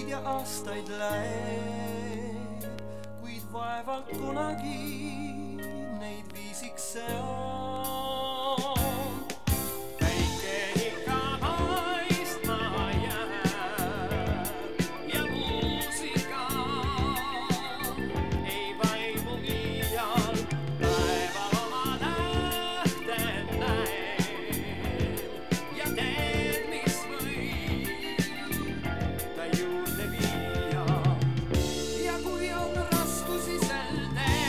kuid ja aastaid läheb, kuid vaevalt kunagi neid viisiks see on. Päike ikka paistma jääb ja muusika ei vaimu iial. Päeval oma tähted näeb ja teed, mis võib ta juurde viia. Ja kui on raskusi sel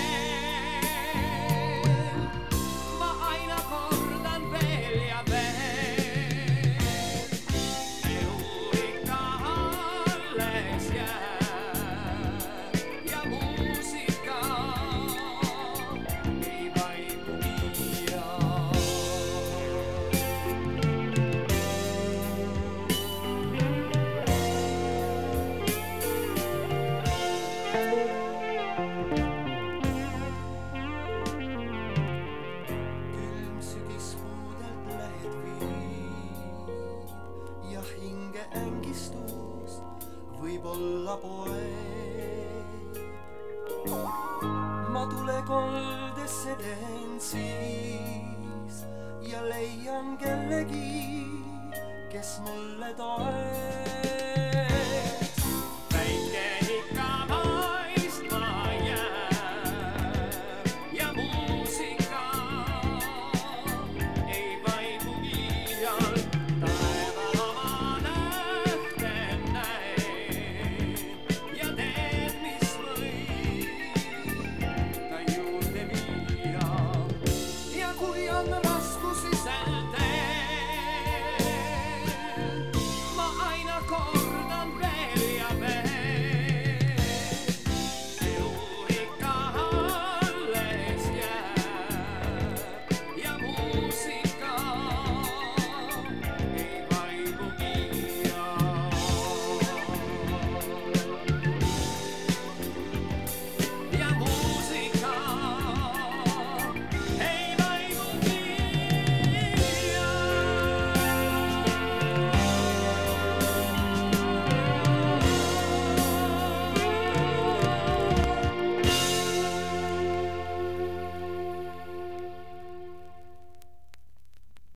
teel, ma aina kordan veel ja veel. Elu ikka alles jääb ja muusika ei vaimu iial. Külm sügispuudelt lähed viid ja hinge ängistust võib-olla poeb. Ma tule koldesse teen siis ja leian kellegi, kes mulle toeb.